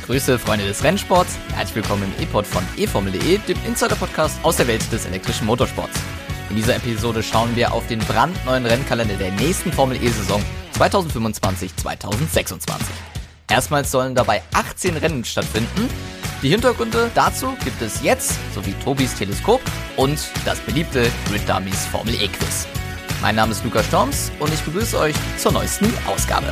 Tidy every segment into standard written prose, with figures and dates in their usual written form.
Grüße, Freunde des Rennsports. Herzlich willkommen im E-Pod von eFormel.de, dem Insider-Podcast aus der Welt des elektrischen Motorsports. In dieser Episode schauen wir auf den brandneuen Rennkalender der nächsten Formel-E-Saison 2025-2026. Erstmals sollen dabei 18 Rennen stattfinden. Die Hintergründe dazu gibt es jetzt, sowie Tobis Teleskop und das beliebte Grid Dummies Formel-E-Quiz. Mein Name ist Lukas Storms und ich begrüße euch zur neuesten Ausgabe.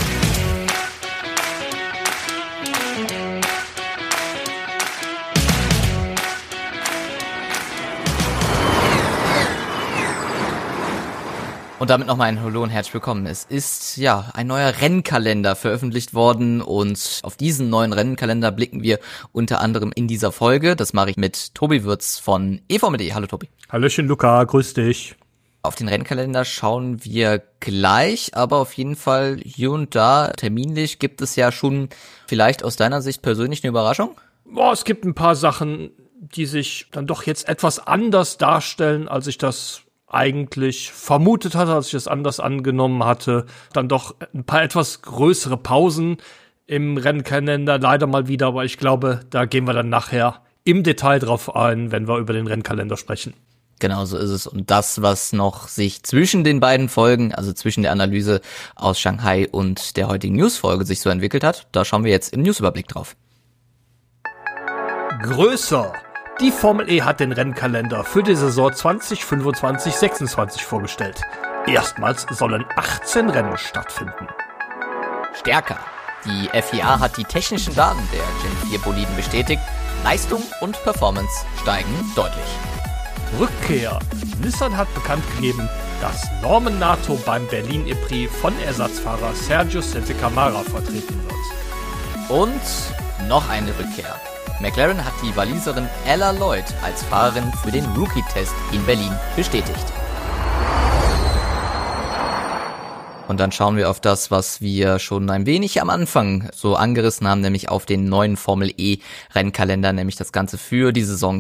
Und damit nochmal ein Hallo und herzlich willkommen. Es ist ein neuer Rennkalender veröffentlicht worden und auf diesen neuen Rennkalender blicken wir unter anderem in dieser Folge. Das mache ich mit Tobi Würz von eFormel.de. Hallo Tobi. Hallöchen Luca, grüß dich. Auf den Rennkalender schauen wir gleich, aber auf jeden Fall hier und da terminlich gibt es ja schon vielleicht aus deiner Sicht persönlich eine Überraschung? Es gibt ein paar Sachen, die sich dann doch jetzt etwas anders darstellen, als ich das eigentlich vermutet hatte, als ich es anders angenommen hatte. Dann doch ein paar etwas größere Pausen im Rennkalender, leider mal wieder, aber ich glaube, da gehen wir dann nachher im Detail drauf ein, wenn wir über den Rennkalender sprechen. Genau so ist es. Und das, was noch sich zwischen den beiden Folgen, also zwischen der Analyse aus Shanghai und der heutigen Newsfolge sich so entwickelt hat, da schauen wir jetzt im Newsüberblick drauf. Größer. Die Formel E hat den Rennkalender für die Saison 2025-26 vorgestellt. Erstmals sollen 18 Rennen stattfinden. Stärker. Die FIA hat die technischen Daten der Gen 4 Boliden bestätigt. Leistung und Performance steigen deutlich. Rückkehr. Nissan hat bekannt gegeben, dass Norman Nato beim Berlin E-Prix von Ersatzfahrer Sergio Sette Camara vertreten wird. Und noch eine Rückkehr. McLaren hat die Waliserin Ella Lloyd als Fahrerin für den Rookie-Test in Berlin bestätigt. Und dann schauen wir auf das, was wir schon ein wenig am Anfang so angerissen haben, nämlich auf den neuen Formel-E-Rennkalender, nämlich das Ganze für die Saison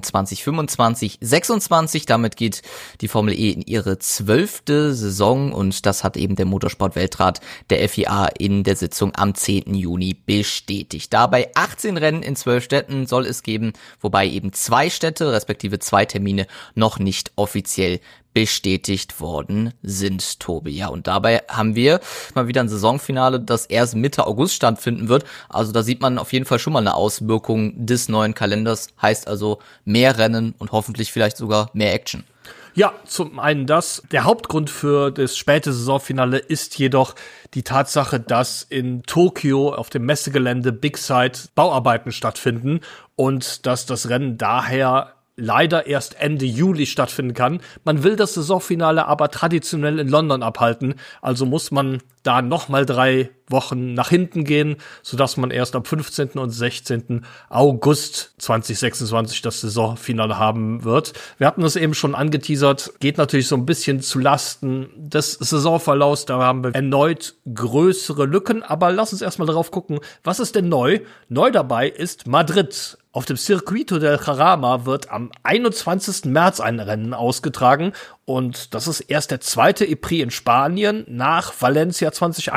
2025-26. Damit geht die Formel E in ihre 12. Saison und das hat eben der Motorsport-Weltrat der FIA in der Sitzung am 10. Juni bestätigt. Dabei 18 Rennen in 12 Städten soll es geben, wobei eben 2 Städte, respektive 2 Termine noch nicht offiziell bestätigt worden sind, Tobi. Ja, und dabei haben wir mal wieder ein Saisonfinale, das erst Mitte August stattfinden wird. Also da sieht man auf jeden Fall schon mal eine Auswirkung des neuen Kalenders. Heißt also mehr Rennen und hoffentlich vielleicht sogar mehr Action. Ja, zum einen das. Der Hauptgrund für das späte Saisonfinale ist jedoch die Tatsache, dass in Tokio auf dem Messegelände Big Side Bauarbeiten stattfinden und dass das Rennen daher leider erst Ende Juli stattfinden kann. Man will das Saisonfinale aber traditionell in London abhalten, also muss man da nochmal 3 Wochen nach hinten gehen, sodass man erst am 15. und 16. August 2026 das Saisonfinale haben wird. Wir hatten das eben schon angeteasert, geht natürlich so ein bisschen zu Lasten des Saisonverlaufs, da haben wir erneut größere Lücken, aber lass uns erstmal darauf gucken, was ist denn neu? Neu dabei ist Madrid. Auf dem Circuito del Jarama wird am 21. März ein Rennen ausgetragen und das ist erst der 2. E-Prix in Spanien nach Valencia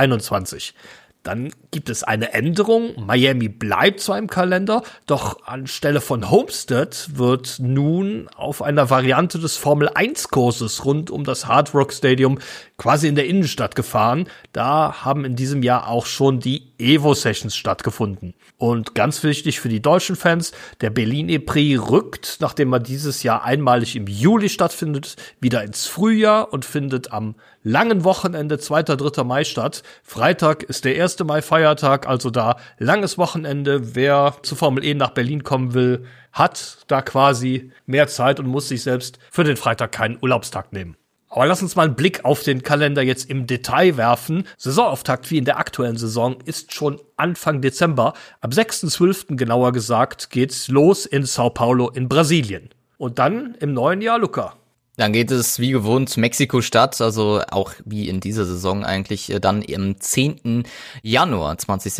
2021. Dann gibt es eine Änderung. Miami bleibt zwar im Kalender, doch anstelle von Homestead wird nun auf einer Variante des Formel-1-Kurses rund um das Hard Rock Stadium quasi in der Innenstadt gefahren. Da haben in diesem Jahr auch schon die Evo-Sessions stattgefunden. Und ganz wichtig für die deutschen Fans, der Berlin E-Prix rückt, nachdem er dieses Jahr einmalig im Juli stattfindet, wieder ins Frühjahr und findet am langen Wochenende 2. 3. Mai statt. Freitag ist der 1. Mai Feiertag, also da langes Wochenende. Wer zur Formel E nach Berlin kommen will, hat da quasi mehr Zeit und muss sich selbst für den Freitag keinen Urlaubstag nehmen. Aber lass uns mal einen Blick auf den Kalender jetzt im Detail werfen. Saisonauftakt wie in der aktuellen Saison ist schon Anfang Dezember. Am 6.12. genauer gesagt geht's los in Sao Paulo in Brasilien. Und dann im neuen Jahr, Luca. Dann geht es wie gewohnt Mexiko-Stadt, also auch wie in dieser Saison eigentlich dann am 10. Januar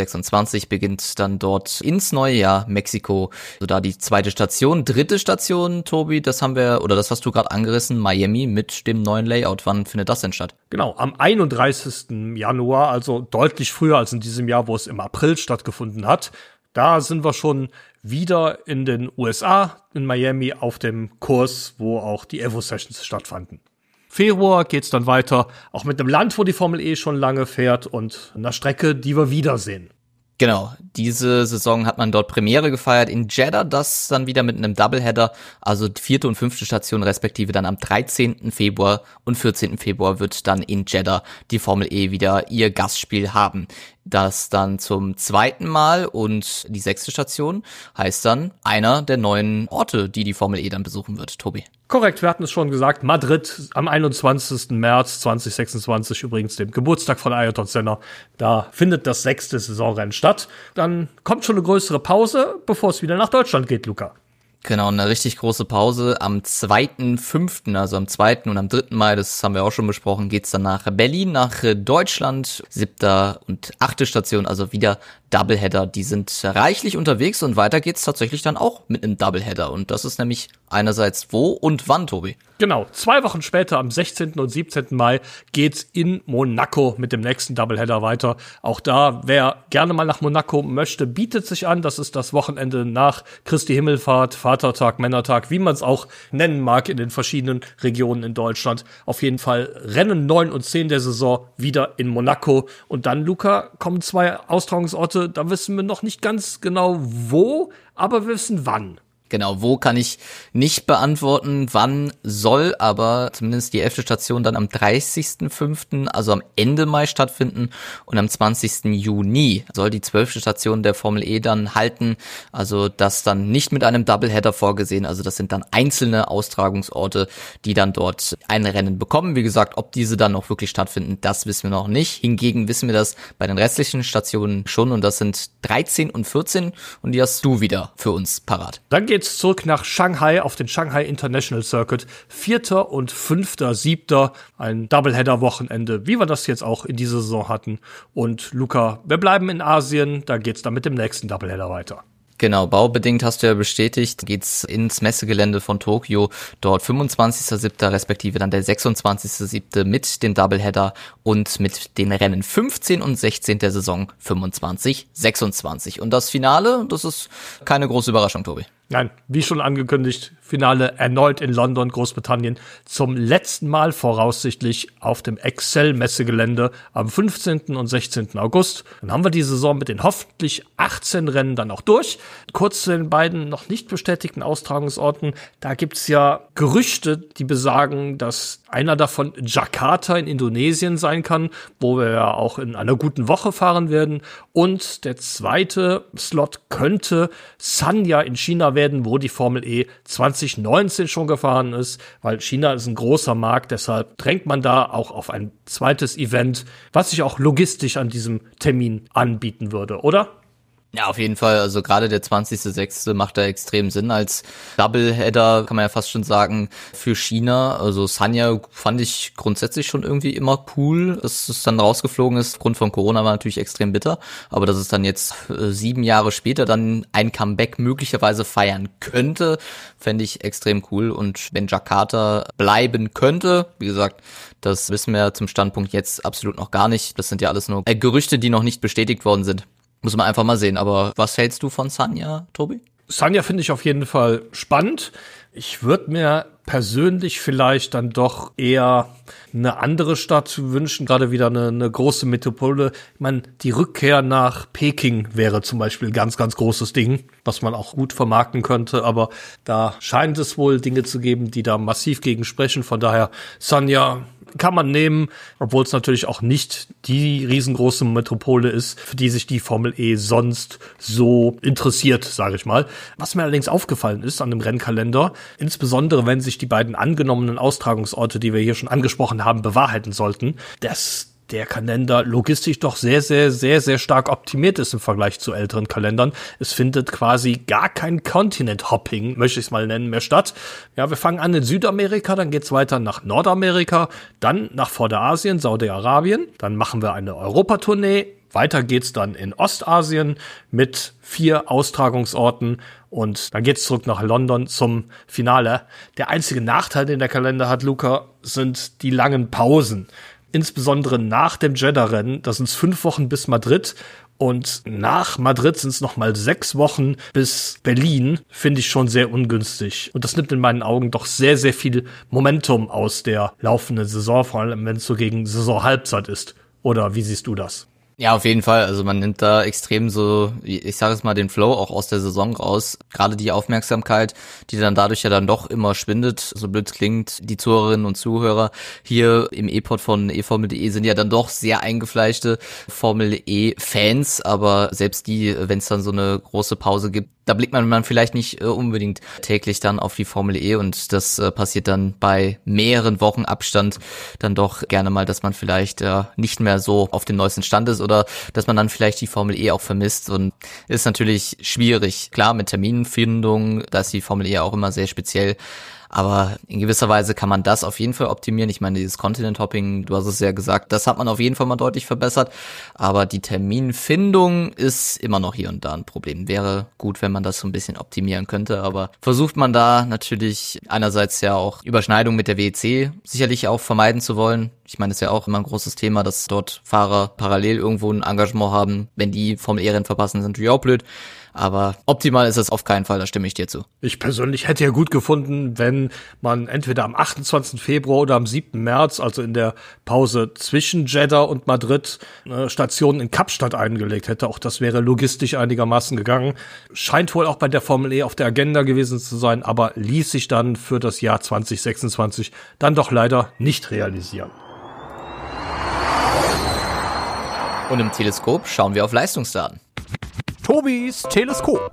2026 beginnt dann dort ins neue Jahr Mexiko, also da die zweite Station. Dritte Station, Tobi, das haben wir, oder das hast du gerade angerissen, Miami mit dem neuen Layout. Wann findet das denn statt? Genau, am 31. Januar, also deutlich früher als in diesem Jahr, wo es im April stattgefunden hat. Da sind wir schon wieder in den USA, in Miami, auf dem Kurs, wo auch die Evo-Sessions stattfanden. Februar geht's dann weiter, auch mit einem Land, wo die Formel E schon lange fährt und einer Strecke, die wir wiedersehen. Genau, diese Saison hat man dort Premiere gefeiert in Jeddah, das dann wieder mit einem Doubleheader, also 4. und 5. Station respektive dann am 13. Februar und 14. Februar wird dann in Jeddah die Formel E wieder ihr Gastspiel haben. Das dann zum zweiten Mal und die 6. Station heißt dann einer der neuen Orte, die Formel E dann besuchen wird, Tobi. Korrekt, wir hatten es schon gesagt, Madrid am 21. März 2026, übrigens dem Geburtstag von Ayrton Senna. Da findet das 6. Saisonrennen statt. Dann kommt schon eine größere Pause, bevor es wieder nach Deutschland geht, Luca. Genau, eine richtig große Pause. Am 2.5., also am 2. und am 3. Mai, das haben wir auch schon besprochen, geht's dann nach Berlin, nach Deutschland. 7. und 8. Station, also wieder Doubleheader. Die sind reichlich unterwegs und weiter geht's tatsächlich dann auch mit einem Doubleheader. Und das ist nämlich einerseits wo und wann, Tobi? Genau, 2 Wochen später, am 16. und 17. Mai, geht's in Monaco mit dem nächsten Doubleheader weiter. Auch da, wer gerne mal nach Monaco möchte, bietet sich an. Das ist das Wochenende nach Christi Himmelfahrt, Vatertag, Männertag, wie man es auch nennen mag in den verschiedenen Regionen in Deutschland. Auf jeden Fall Rennen 9 und 10 der Saison wieder in Monaco. Und dann, Luca, kommen 2 Austragungsorte. Da wissen wir noch nicht ganz genau wo, aber wir wissen wann. Genau, wo kann ich nicht beantworten, wann soll aber zumindest die 11. Station dann am 30.05., also am Ende Mai stattfinden und am 20. Juni soll die 12. Station der Formel E dann halten, also das dann nicht mit einem Doubleheader vorgesehen, also das sind dann einzelne Austragungsorte, die dann dort ein Rennen bekommen. Wie gesagt, ob diese dann noch wirklich stattfinden, das wissen wir noch nicht. Hingegen wissen wir das bei den restlichen Stationen schon und das sind 13 und 14 und die hast du wieder für uns parat. Dann geht's zurück nach Shanghai auf den Shanghai International Circuit. 4. und 5.7. ein Doubleheader-Wochenende, wie wir das jetzt auch in dieser Saison hatten. Und Luca, wir bleiben in Asien, da geht's dann mit dem nächsten Doubleheader weiter. Genau, baubedingt hast du ja bestätigt, geht's ins Messegelände von Tokio, dort 25.07. respektive dann der 26.07. mit dem Doubleheader und mit den Rennen 15 und 16 der Saison 25-26. Und das Finale, das ist keine große Überraschung, Tobi. Nein, wie schon angekündigt, Finale erneut in London, Großbritannien, zum letzten Mal voraussichtlich auf dem Excel-Messegelände am 15. und 16. August. Dann haben wir die Saison mit den hoffentlich 18 Rennen dann auch durch. Kurz zu den beiden noch nicht bestätigten Austragungsorten. Da gibt's ja Gerüchte, die besagen, dass einer davon Jakarta in Indonesien sein kann, wo wir ja auch in einer guten Woche fahren werden. Und der zweite Slot könnte Sanya in China werden, wo die Formel E 2019 schon gefahren ist, weil China ist ein großer Markt, deshalb drängt man da auch auf ein zweites Event, was sich auch logistisch an diesem Termin anbieten würde, oder? Ja, auf jeden Fall. Also gerade der 20.06. macht da extrem Sinn als Doubleheader, kann man ja fast schon sagen, für China. Also Sanya fand ich grundsätzlich schon irgendwie immer cool. Dass es dann rausgeflogen ist, aufgrund von Corona war natürlich extrem bitter. Aber dass es dann jetzt 7 Jahre später dann ein Comeback möglicherweise feiern könnte, fände ich extrem cool. Und wenn Jakarta bleiben könnte, wie gesagt, das wissen wir zum Standpunkt jetzt absolut noch gar nicht. Das sind ja alles nur Gerüchte, die noch nicht bestätigt worden sind. Muss man einfach mal sehen. Aber was hältst du von Sanya, Tobi? Sanya finde ich auf jeden Fall spannend. Ich würde mir persönlich vielleicht dann doch eher eine andere Stadt wünschen, gerade wieder eine große Metropole. Ich meine, die Rückkehr nach Peking wäre zum Beispiel ein ganz, ganz großes Ding, was man auch gut vermarkten könnte. Aber da scheint es wohl Dinge zu geben, die da massiv gegen sprechen. Von daher, Sanya kann man nehmen, obwohl es natürlich auch nicht die riesengroße Metropole ist, für die sich die Formel E sonst so interessiert, sage ich mal. Was mir allerdings aufgefallen ist an dem Rennkalender, insbesondere wenn sich die beiden angenommenen Austragungsorte, die wir hier schon angesprochen haben, bewahrheiten sollten, dass der Kalender logistisch doch sehr, sehr, sehr, sehr stark optimiert ist im Vergleich zu älteren Kalendern. Es findet quasi gar kein Continent-Hopping, möchte ich es mal nennen, mehr statt. Ja, wir fangen an in Südamerika, dann geht's weiter nach Nordamerika, dann nach Vorderasien, Saudi-Arabien, dann machen wir eine Europatournee, weiter geht's dann in Ostasien mit 4 Austragungsorten und dann geht's zurück nach London zum Finale. Der einzige Nachteil, den der Kalender hat, Luca, sind die langen Pausen. insbesondere nach dem Jeddah-Rennen. Das sind 5 Wochen bis Madrid. Und nach Madrid sind es nochmal 6 Wochen bis Berlin, finde ich schon sehr ungünstig. Und das nimmt in meinen Augen doch sehr, sehr viel Momentum aus der laufenden Saison, vor allem wenn es so gegen Saisonhalbzeit ist. Oder wie siehst du das? Ja, auf jeden Fall. Also man nimmt da extrem so, ich sage es mal, den Flow auch aus der Saison raus. Gerade die Aufmerksamkeit, die dann dadurch ja dann doch immer schwindet, so blöd es klingt. Die Zuhörerinnen und Zuhörer hier im E-Pod von eFormel.de sind ja dann doch sehr eingefleischte Formel-E-Fans, aber selbst die, wenn es dann so eine große Pause gibt, da blickt man vielleicht nicht unbedingt täglich dann auf die Formel E, und das passiert dann bei mehreren Wochen Abstand dann doch gerne mal, dass man vielleicht nicht mehr so auf dem neuesten Stand ist oder dass man dann vielleicht die Formel E auch vermisst, und ist natürlich schwierig. Klar, mit Terminfindung, da ist die Formel E auch immer sehr speziell. Aber in gewisser Weise kann man das auf jeden Fall optimieren. Ich meine, dieses Continent-Hopping, du hast es ja gesagt, das hat man auf jeden Fall mal deutlich verbessert. Aber die Terminfindung ist immer noch hier und da ein Problem. Wäre gut, wenn man das so ein bisschen optimieren könnte. Aber versucht man da natürlich einerseits ja auch Überschneidung mit der WEC sicherlich auch vermeiden zu wollen. Ich meine, es ist ja auch immer ein großes Thema, dass dort Fahrer parallel irgendwo ein Engagement haben. Wenn die Formel-E-Rennen verpassen, ist natürlich auch blöd. Aber optimal ist es auf keinen Fall, da stimme ich dir zu. Ich persönlich hätte ja gut gefunden, wenn man entweder am 28. Februar oder am 7. März, also in der Pause zwischen Jeddah und Madrid, Stationen in Kapstadt eingelegt hätte. Auch das wäre logistisch einigermaßen gegangen. Scheint wohl auch bei der Formel E auf der Agenda gewesen zu sein, aber ließ sich dann für das Jahr 2026 dann doch leider nicht realisieren. Und im Teleskop schauen wir auf Leistungsdaten. Tobis Teleskop.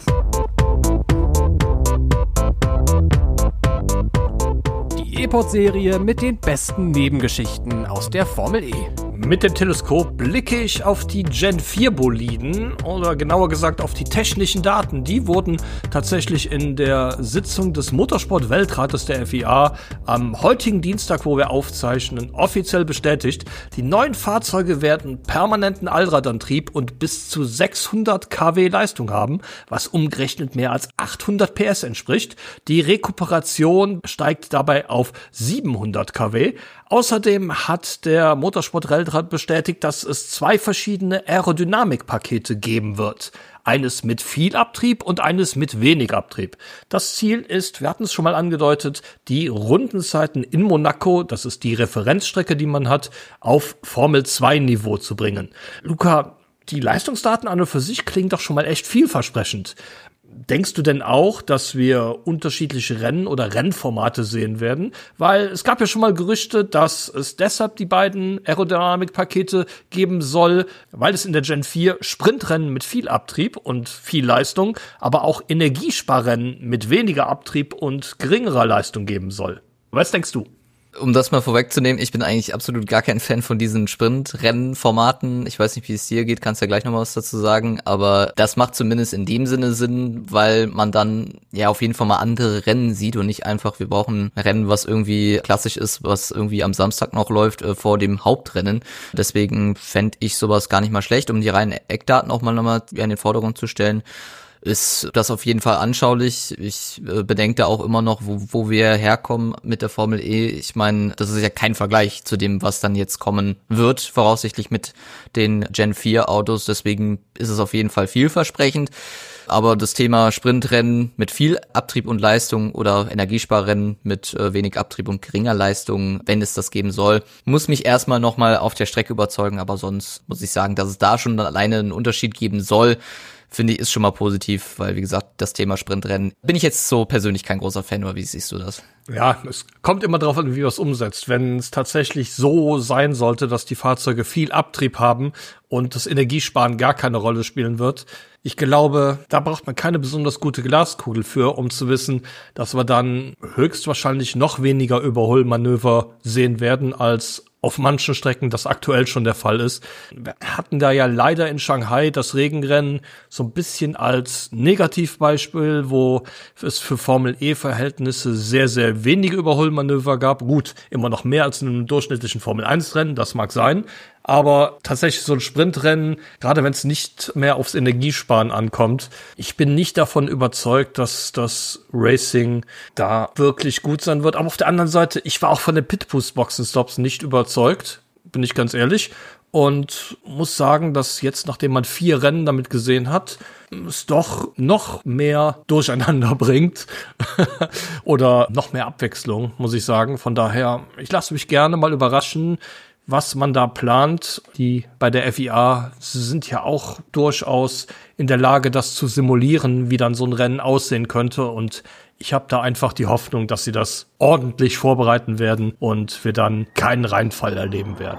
Die E-Pod-Serie mit den besten Nebengeschichten aus der Formel E. Mit dem Teleskop blicke ich auf die Gen 4 Boliden oder genauer gesagt auf die technischen Daten. Die wurden tatsächlich in der Sitzung des Motorsport-Weltrates der FIA am heutigen Dienstag, wo wir aufzeichnen, offiziell bestätigt. Die neuen Fahrzeuge werden permanenten Allradantrieb und bis zu 600 kW Leistung haben, was umgerechnet mehr als 800 PS entspricht. Die Rekuperation steigt dabei auf 700 kW. Außerdem hat der Motorsport-Weltrat bestätigt, dass es 2 verschiedene Aerodynamikpakete geben wird. Eines mit viel Abtrieb und eines mit wenig Abtrieb. Das Ziel ist, wir hatten es schon mal angedeutet, die Rundenzeiten in Monaco, das ist die Referenzstrecke, die man hat, auf Formel-2-Niveau zu bringen. Luca, die Leistungsdaten an und für sich klingen doch schon mal echt vielversprechend. Denkst du denn auch, dass wir unterschiedliche Rennen oder Rennformate sehen werden? Weil es gab ja schon mal Gerüchte, dass es deshalb die beiden Aerodynamikpakete geben soll, weil es in der Gen 4 Sprintrennen mit viel Abtrieb und viel Leistung, aber auch Energiesparrennen mit weniger Abtrieb und geringerer Leistung geben soll. Was denkst du? Um das mal vorwegzunehmen, ich bin eigentlich absolut gar kein Fan von diesen Sprint-Rennen-Formaten. Ich weiß nicht, wie es dir geht, kannst ja gleich noch mal was dazu sagen, aber das macht zumindest in dem Sinne Sinn, weil man dann ja auf jeden Fall mal andere Rennen sieht und nicht einfach, wir brauchen ein Rennen, was irgendwie klassisch ist, was irgendwie am Samstag noch läuft, vor dem Hauptrennen. Deswegen fände ich sowas gar nicht mal schlecht, um die reinen Eckdaten auch mal nochmal in den Vordergrund zu stellen. Ist das auf jeden Fall anschaulich. Ich bedenke da auch immer noch, wo wir herkommen mit der Formel E. Ich meine, das ist ja kein Vergleich zu dem, was dann jetzt kommen wird, voraussichtlich mit den Gen 4 Autos. Deswegen ist es auf jeden Fall vielversprechend. Aber das Thema Sprintrennen mit viel Abtrieb und Leistung oder Energiesparrennen mit wenig Abtrieb und geringer Leistung, wenn es das geben soll, muss mich erstmal nochmal auf der Strecke überzeugen. Aber sonst muss ich sagen, dass es da schon alleine einen Unterschied geben soll, finde ich, ist schon mal positiv, weil, wie gesagt, das Thema Sprintrennen bin ich jetzt so persönlich kein großer Fan, oder wie siehst du das? Ja, es kommt immer darauf an, wie man es umsetzt. Wenn es tatsächlich so sein sollte, dass die Fahrzeuge viel Abtrieb haben und das Energiesparen gar keine Rolle spielen wird, ich glaube, da braucht man keine besonders gute Glaskugel für, um zu wissen, dass wir dann höchstwahrscheinlich noch weniger Überholmanöver sehen werden, als auf manchen Strecken das aktuell schon der Fall ist. Wir hatten da ja leider in Shanghai das Regenrennen so ein bisschen als Negativbeispiel, wo es für Formel-E-Verhältnisse sehr, sehr wenige Überholmanöver gab. Gut, immer noch mehr als in einem durchschnittlichen Formel-1-Rennen, das mag sein. Aber tatsächlich so ein Sprintrennen, gerade wenn es nicht mehr aufs Energiesparen ankommt, ich bin nicht davon überzeugt, dass das Racing da wirklich gut sein wird. Aber auf der anderen Seite, ich war auch von den Pitboost-Boxenstops nicht überzeugt bin ich ganz ehrlich. Und muss sagen, dass jetzt, nachdem man 4 Rennen damit gesehen hat, es doch noch mehr Durcheinander bringt oder noch mehr Abwechslung, muss ich sagen. Von daher, ich lasse mich gerne mal überraschen, was man da plant. Die bei der FIA sind ja auch durchaus in der Lage, das zu simulieren, wie dann so ein Rennen aussehen könnte. Und ich habe da einfach die Hoffnung, dass sie das ordentlich vorbereiten werden und wir dann keinen Reinfall erleben werden.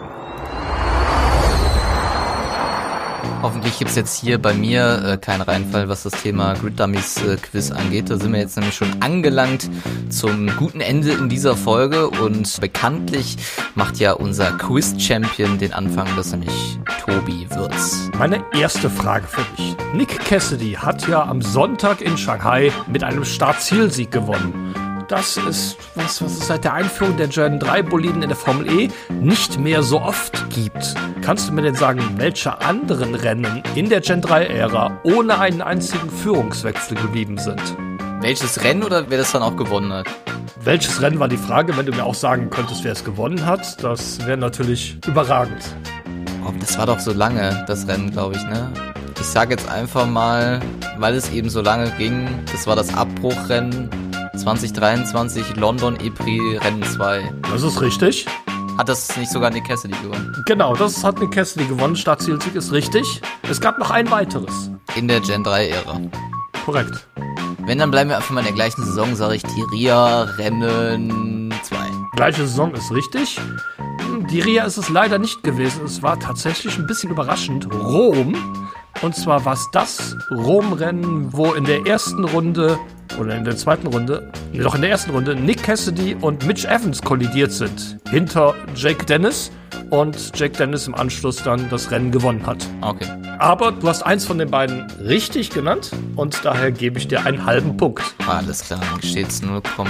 Hoffentlich gibt's jetzt hier bei mir keinen Reinfall, was das Thema Grid Dummies Quiz angeht. Da sind wir jetzt nämlich schon angelangt zum guten Ende in dieser Folge und bekanntlich macht ja unser Quiz-Champion den Anfang, das ist nämlich Tobi Würz. Meine erste Frage für dich. Nick Cassidy hat ja am Sonntag in Shanghai mit einem Start-Ziel-Sieg gewonnen. Das ist was es seit der Einführung der Gen 3 Boliden in der Formel E nicht mehr so oft gibt. Kannst du mir denn sagen, welche anderen Rennen in der Gen 3 Ära ohne einen einzigen Führungswechsel geblieben sind? Welches Rennen oder wer das dann auch gewonnen hat? Welches Rennen war die Frage? Wenn du mir auch sagen könntest, wer es gewonnen hat, das wäre natürlich überragend. Oh, das war doch so lange, das Rennen, glaube ich, ne? Ich sage jetzt einfach mal, weil es eben so lange ging, das war das Abbruchrennen 2023 London E-Prix Rennen 2. Das ist richtig. Hat das nicht sogar Nick Cassidy gewonnen? Genau, das hat Nick Cassidy gewonnen. Startzielsieg ist richtig. Es gab noch ein weiteres. In der Gen 3-Ära. Korrekt. Wenn, dann bleiben wir einfach mal in der gleichen Saison, sage ich die RIA Rennen 2. Gleiche Saison ist richtig. Die RIA ist es leider nicht gewesen. Es war tatsächlich ein bisschen überraschend. Rom. Und zwar war es das Rom-Rennen, wo in der ersten Runde oder in der zweiten Runde, doch in der ersten Runde, Nick Cassidy und Mitch Evans kollidiert sind. Hinter Jake Dennis. Und Jake Dennis im Anschluss dann das Rennen gewonnen hat. Okay. Aber du hast eins von den beiden richtig genannt und daher gebe ich dir einen halben Punkt. Alles klar, dann steht es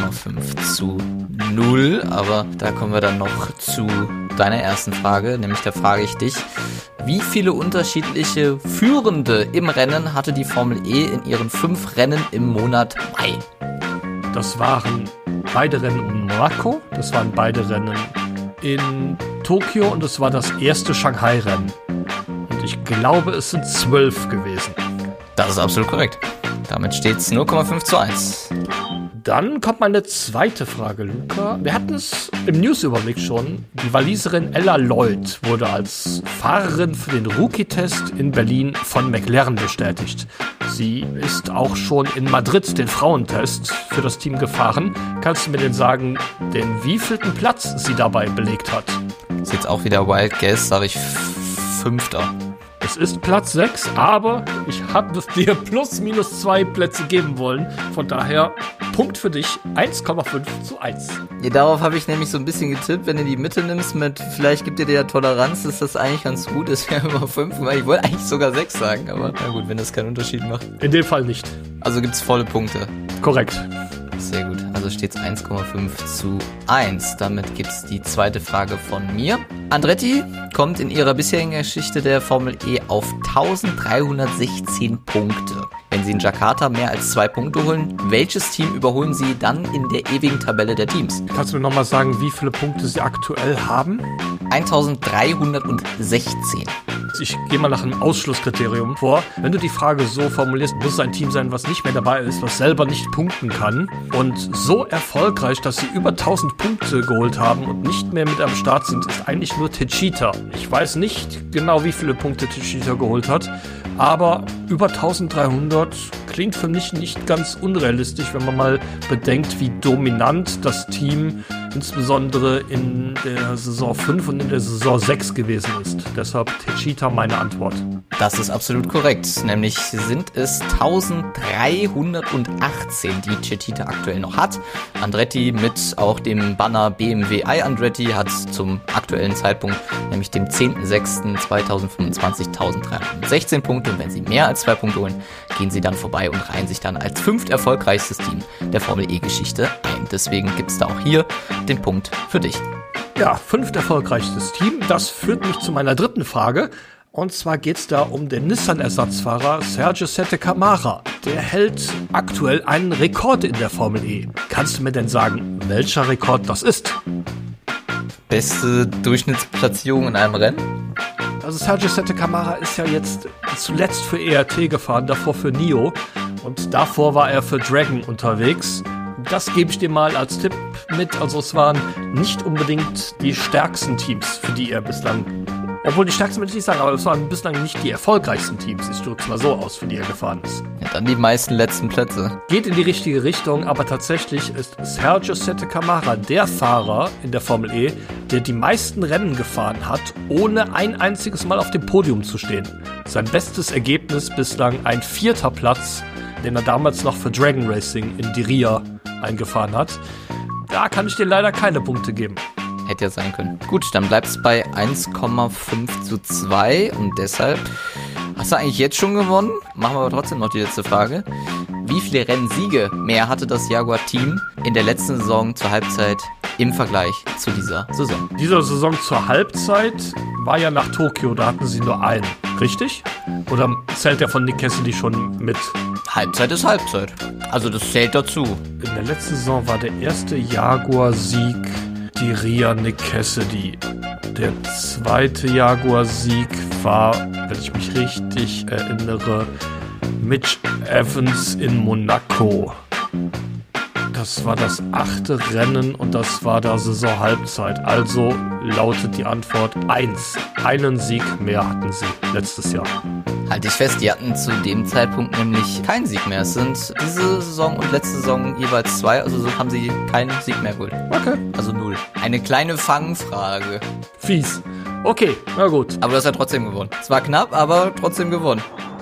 0,5:0, aber da kommen wir dann noch zu deiner ersten Frage, nämlich da frage ich dich, wie viele unterschiedliche Führende im Rennen hatte die Formel E in ihren 5 Rennen im Monat Mai? Das waren beide Rennen in Monaco, das waren beide Rennen in Tokio und es war das erste Shanghai-Rennen. Und ich glaube, es sind 12 gewesen. Das ist absolut korrekt. Damit steht es 0,5:1. Dann kommt meine zweite Frage, Luca. Wir hatten es im News-Überblick schon. Die Waliserin Ella Lloyd wurde als Fahrerin für den Rookie-Test in Berlin von McLaren bestätigt. Sie ist auch schon in Madrid den Frauentest für das Team gefahren. Kannst du mir denn sagen, den wievielten Platz sie dabei belegt hat? Ist jetzt auch wieder Wild Guess, sage ich 5. Es ist Platz 6, aber ich habe dir +/- Plätze geben wollen. Von daher Punkt für dich, 1,5:1. Ja, darauf habe ich nämlich so ein bisschen getippt, wenn du die Mitte nimmst mit, vielleicht gibt dir ja Toleranz, ist das eigentlich ganz gut, es wäre immer 5, weil ich wollte eigentlich sogar 6 sagen, aber na gut, wenn das keinen Unterschied macht. In dem Fall nicht. Also gibt's volle Punkte. Korrekt. Sehr gut, also steht's 1,5:1. Damit gibt's die zweite Frage von mir. Andretti kommt in ihrer bisherigen Geschichte der Formel E auf 1316 Punkte. Wenn sie in Jakarta mehr als 2 Punkte holen, welches Team überholen sie dann in der ewigen Tabelle der Teams? Kannst du mir nochmal sagen, wie viele Punkte sie aktuell haben? 1316. Ich gehe mal nach einem Ausschlusskriterium vor. Wenn du die Frage so formulierst, muss es ein Team sein, was nicht mehr dabei ist, was selber nicht punkten kann. Und so erfolgreich, dass sie über 1000 Punkte geholt haben und nicht mehr mit am Start sind, ist eigentlich nur Techeetah. Ich weiß nicht genau, wie viele Punkte Techeetah geholt hat, aber über 1300 klingt für mich nicht ganz unrealistisch, wenn man mal bedenkt, wie dominant das Team insbesondere in der Saison 5 und in der Saison 6 gewesen ist. Deshalb Techeetah meine Antwort. Das ist absolut korrekt. Nämlich sind es 1318, die Techeetah aktuell noch hat. Andretti mit auch dem Banner BMW i Andretti hat zum aktuellen Zeitpunkt, nämlich dem 10.06.2025, 1316 Punkte. Und wenn sie mehr als 2 Punkte holen, gehen sie dann vorbei und reihen sich dann als 5. erfolgreichstes Team der Formel E-Geschichte ein. Deswegen gibt es da auch hier den Punkt für dich. Ja, 5. erfolgreichstes Team. Das führt mich zu meiner dritten Frage. Und zwar geht es da um den Nissan-Ersatzfahrer Sergio Sette Camara. Der hält aktuell einen Rekord in der Formel E. Kannst du mir denn sagen, welcher Rekord das ist? beste Durchschnittsplatzierung in einem Rennen? Also Sergio Sette Camara ist ja jetzt zuletzt für ERT gefahren, davor für NIO und davor war er für Dragon unterwegs. Das gebe ich dir mal als Tipp mit. Also es waren nicht unbedingt die stärksten Teams, für die er bislang, obwohl die stärksten will ich nicht sagen, aber es waren bislang nicht die erfolgreichsten Teams, ich drücke es mal so aus, für die er gefahren ist. Ja, dann die meisten letzten Plätze. Geht in die richtige Richtung, aber tatsächlich ist Sergio Sette Camara der Fahrer in der Formel E, der die meisten Rennen gefahren hat, ohne ein einziges Mal auf dem Podium zu stehen. Sein bestes Ergebnis bislang ein 4. Platz, den er damals noch für Dragon Racing in Diriyah eingefahren hat. Da kann ich dir leider keine Punkte geben. Hätte ja sein können. Gut, dann bleibt es bei 1,5:2 und deshalb hast du eigentlich jetzt schon gewonnen. Machen wir aber trotzdem noch die letzte Frage. Wie viele Rennsiege mehr hatte das Jaguar-Team in der letzten Saison zur Halbzeit im Vergleich zu dieser Saison? Diese Saison zur Halbzeit war ja nach Tokio, da hatten sie nur einen, richtig? Oder zählt der von Nick Cassidy schon mit? Halbzeit ist Halbzeit. Also das zählt dazu. In der letzten Saison war der erste Jaguar-Sieg Diriyah Nick Cassidy. Der zweite Jaguar-Sieg war, wenn ich mich richtig erinnere, Mitch Evans in Monaco. Das war das 8. Rennen und das war der Saisonhalbzeit. Also lautet die Antwort 1. Einen Sieg mehr hatten sie letztes Jahr. Halte ich fest, die hatten zu dem Zeitpunkt nämlich keinen Sieg mehr. Es sind diese Saison und letzte Saison jeweils 2, also so haben sie keinen Sieg mehr geholt. Okay. Also 0. Eine kleine Fangfrage. Fies. Okay, na gut. Aber du hast ja trotzdem gewonnen. Es war knapp, aber trotzdem gewonnen.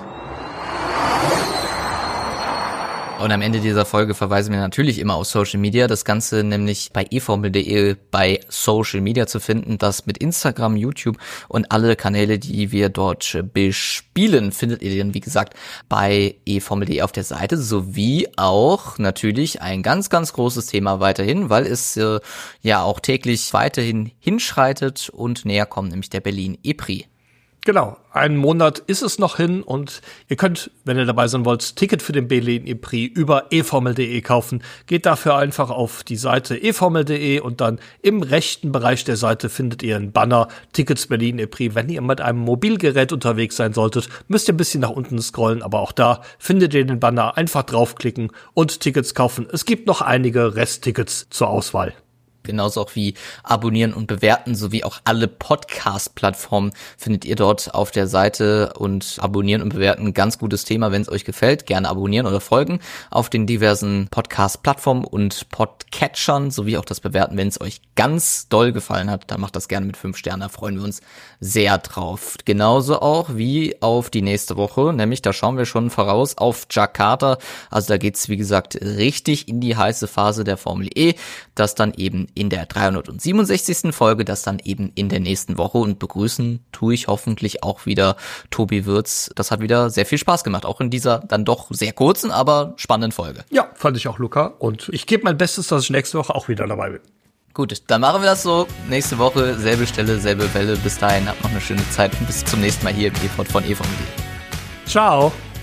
Und am Ende dieser Folge verweisen wir natürlich immer auf Social Media. Das Ganze nämlich bei eFormel.de bei Social Media zu finden. Das mit Instagram, YouTube und alle Kanäle, die wir dort bespielen, findet ihr dann, wie gesagt, bei eFormel.de auf der Seite. Sowie auch natürlich ein ganz, ganz großes Thema weiterhin, weil es ja auch täglich weiterhin hinschreitet und näher kommt, nämlich der Berlin E-Prix. Genau, einen Monat ist es noch hin und ihr könnt, wenn ihr dabei sein wollt, Ticket für den Berlin E-Prix über eFormel.de kaufen. Geht dafür einfach auf die Seite eFormel.de und dann im rechten Bereich der Seite findet ihr einen Banner Tickets Berlin E-Prix. Wenn ihr mit einem Mobilgerät unterwegs sein solltet, müsst ihr ein bisschen nach unten scrollen, aber auch da findet ihr den Banner. Einfach draufklicken und Tickets kaufen. Es gibt noch einige Resttickets zur Auswahl. Genauso auch wie abonnieren und bewerten, sowie auch alle Podcast-Plattformen findet ihr dort auf der Seite und abonnieren und bewerten. Ganz gutes Thema, wenn es euch gefällt. Gerne abonnieren oder folgen auf den diversen Podcast-Plattformen und Podcatchern, sowie auch das Bewerten, wenn es euch ganz doll gefallen hat. Dann macht das gerne mit 5 Sternen, da freuen wir uns sehr drauf. Genauso auch wie auf die nächste Woche, nämlich da schauen wir schon voraus auf Jakarta. Also da geht's, wie gesagt, richtig in die heiße Phase der Formel E, das dann eben in der 367. Folge, das dann eben in der nächsten Woche, und begrüßen tue ich hoffentlich auch wieder Tobi Würz. Das hat wieder sehr viel Spaß gemacht, auch in dieser dann doch sehr kurzen, aber spannenden Folge. Ja, fand ich auch, Luca. Und ich gebe mein Bestes, dass ich nächste Woche auch wieder dabei bin. Gut, dann machen wir das so. Nächste Woche, selbe Stelle, selbe Welle. Bis dahin, habt noch eine schöne Zeit und bis zum nächsten Mal hier im E-Pod von eFormel.de. Ciao.